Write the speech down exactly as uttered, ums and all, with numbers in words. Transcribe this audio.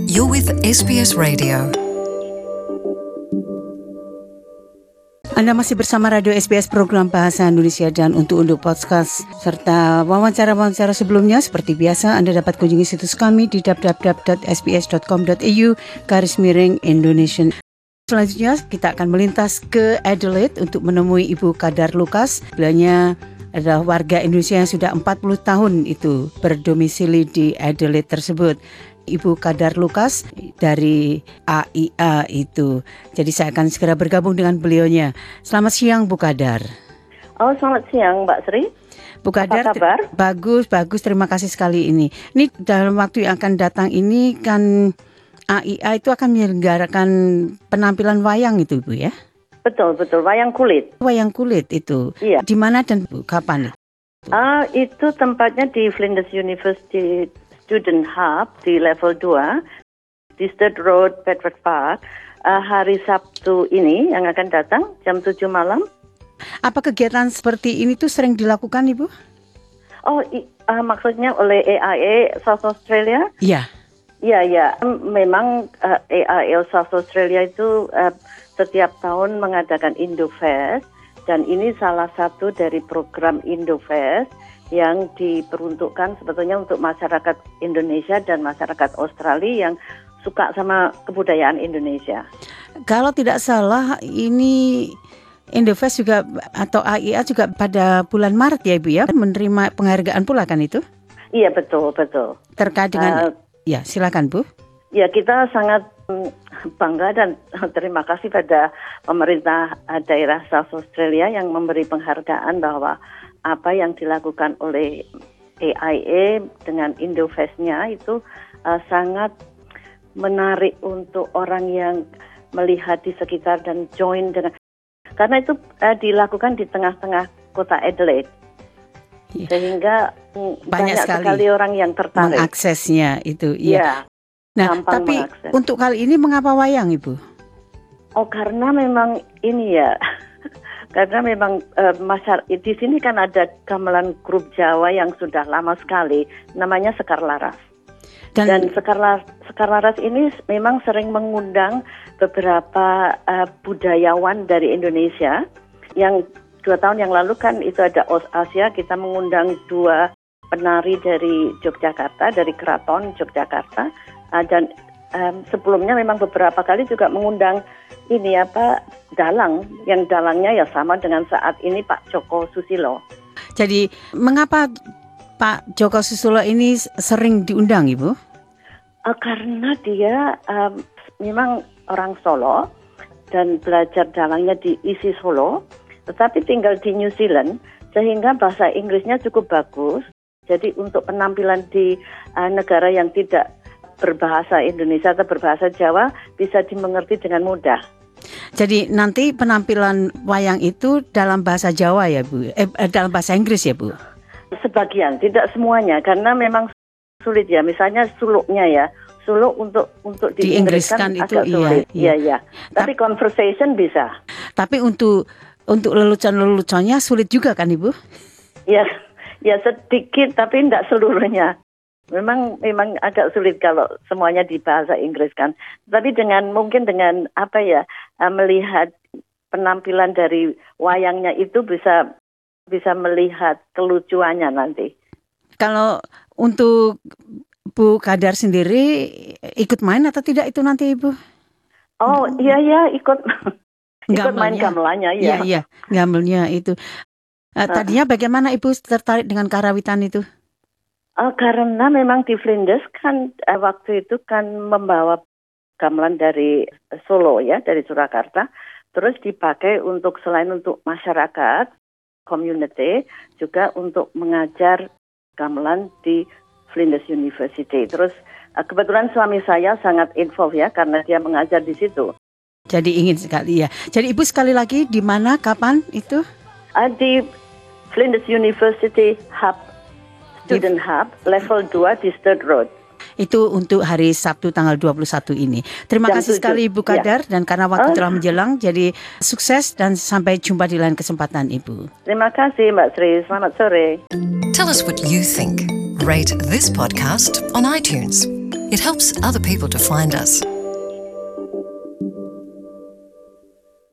You're with S B S Radio. Anda masih bersama Radio S B S Program Bahasa Indonesia, dan untuk untuk podcast serta wawancara-wawancara sebelumnya seperti biasa Anda dapat kunjungi situs kami di w w w dot s b s dot com dot a u garis miring Indonesian. Selanjutnya kita akan melintas ke Adelaide untuk menemui Ibu Kadar Lukas. Beliau adalah warga Indonesia yang sudah empat puluh tahun itu berdomisili di Adelaide tersebut. Ibu Kadar Lukas dari A I A itu. Jadi saya akan segera bergabung dengan beliaunya. Selamat siang Bu Kadar. Oh, selamat siang Mbak Sri. Bu Kadar, apa kabar? Bagus, bagus. Terima kasih sekali ini. Ini dalam waktu yang akan datang ini kan A I A itu akan menyelenggarakan penampilan wayang itu Bu ya? Betul, betul. Wayang kulit. Wayang kulit itu. Iya. Di mana dan Bu, kapan? Ah, itu tempatnya di Flinders University Student Hub di level dua di Stud Road, Bedford Park, uh, hari Sabtu ini yang akan datang jam tujuh malam. Apa kegiatan seperti ini tuh sering dilakukan Ibu? Oh, i- uh, maksudnya oleh A I A South Australia? Iya. Iya, ya. Memang uh, A I A South Australia itu uh, setiap tahun mengadakan Indofest, dan ini salah satu dari program Indofest yang diperuntukkan sebetulnya untuk masyarakat Indonesia dan masyarakat Australia yang suka sama kebudayaan Indonesia. Kalau tidak salah ini Indofest juga atau A I A juga pada bulan Maret ya Ibu ya, menerima penghargaan pula kan itu? Iya, betul, betul. Terkait dengan, uh, ya silakan Bu. Ya, kita sangat mm, bangga dan terima kasih pada pemerintah daerah South Australia yang memberi penghargaan bahwa apa yang dilakukan oleh A I A dengan Indofest-nya itu uh, sangat menarik untuk orang yang melihat di sekitar dan join dengan, karena itu uh, dilakukan di tengah-tengah kota Adelaide, ya. Sehingga mm, banyak, banyak sekali, sekali orang yang tertarik mengaksesnya itu. Ya. Ya, nah, tapi mengakses. Untuk kali ini mengapa wayang Ibu? Oh, karena memang ini ya. Karena memang uh, masyarakat di sini kan ada gamelan grup Jawa yang sudah lama sekali, namanya Sekar Laras. Dan, Dan Sekar, Laras, Sekar Laras ini memang sering mengundang beberapa uh, budayawan dari Indonesia. Yang dua tahun yang lalu kan itu ada O S Asia, kita mengundang dua penari dari Yogyakarta, dari Keraton Yogyakarta, uh, dan um, sebelumnya memang beberapa kali juga mengundang ini apa dalang, yang dalangnya ya sama dengan saat ini Pak Joko Susilo. Jadi mengapa Pak Joko Susilo ini sering diundang Ibu? Uh, karena dia um, memang orang Solo dan belajar dalangnya di I S I Solo, tetapi tinggal di New Zealand sehingga bahasa Inggrisnya cukup bagus. Jadi untuk penampilan di uh, negara yang tidak berbahasa Indonesia atau berbahasa Jawa bisa dimengerti dengan mudah. Jadi nanti penampilan wayang itu dalam bahasa Jawa ya Bu? Eh, dalam bahasa Inggris ya Bu? Sebagian, tidak semuanya, karena memang sulit ya. Misalnya suluknya ya, suluk untuk untuk diinggriskan itu agak sulit. Iya, iya. iya. Tapi Ta- conversation bisa. Tapi untuk untuk lelucon-leluconnya sulit juga kan Ibu? Ya, ya sedikit, tapi tidak seluruhnya. Memang memang agak sulit kalau semuanya di bahasa Inggris kan. Tapi dengan mungkin dengan apa ya melihat penampilan dari wayangnya itu bisa bisa melihat kelucuannya nanti. Kalau untuk Bu Kadar sendiri ikut main atau tidak itu nanti Ibu? Oh iya iya ikut ikut gamelnya. Main gamelannya ya. Iya iya gamelnya itu. Uh, tadinya bagaimana Ibu tertarik dengan karawitan itu? Uh, karena memang di Flinders kan uh, waktu itu kan membawa gamelan dari Solo ya, dari Surakarta, terus dipakai untuk selain untuk masyarakat, community, juga untuk mengajar gamelan di Flinders University. Terus uh, kebetulan suami saya sangat involved ya, karena dia mengajar di situ. Jadi ingin sekali ya. Jadi Ibu sekali lagi di mana, kapan itu? Uh, di Flinders University Hub, Student Hub, level dua di Stud Road. Itu untuk hari Sabtu tanggal dua puluh satu ini. Terima Jam kasih tujuh. sekali Ibu Kadar, ya. Dan karena waktu Oh. telah menjelang, jadi sukses dan sampai jumpa di lain kesempatan Ibu. Terima kasih Mbak Sri, selamat sore. Tell us what you think. Rate this podcast on iTunes. It helps other people to find us.